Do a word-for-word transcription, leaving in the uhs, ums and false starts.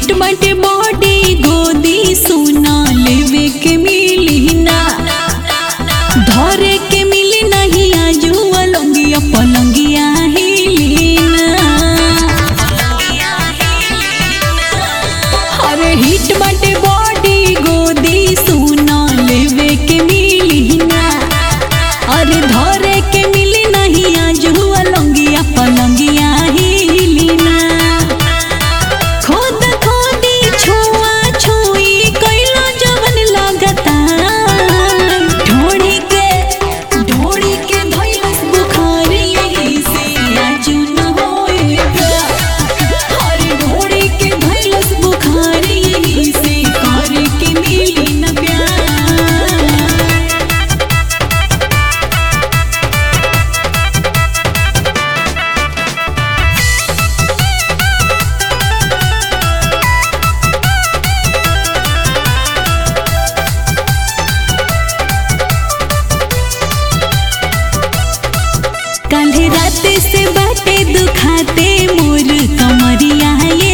Hit बाटे body गोदी सुना लेवे के मिली ना धरे के मिली नहीं आजू अलंगिया पलंगिया हिली ना। अरे हिट बाटे बॉडी गोदी सुना लेवे के मिली ना अरे धरे के मिली नहीं आजू अलंगिया पलंगिया हिली ना। खोद खोदी छुआ छुई कइलो जवन लगता ढोड़ी के ढोड़ी के धइलस बुखार यही से आजू न होएगा। अरे ढोड़ी के धइलस बुखार यही से करे के मिली न प्यार। काल्हे रात से बाटे दुखाते मोर कमरिया।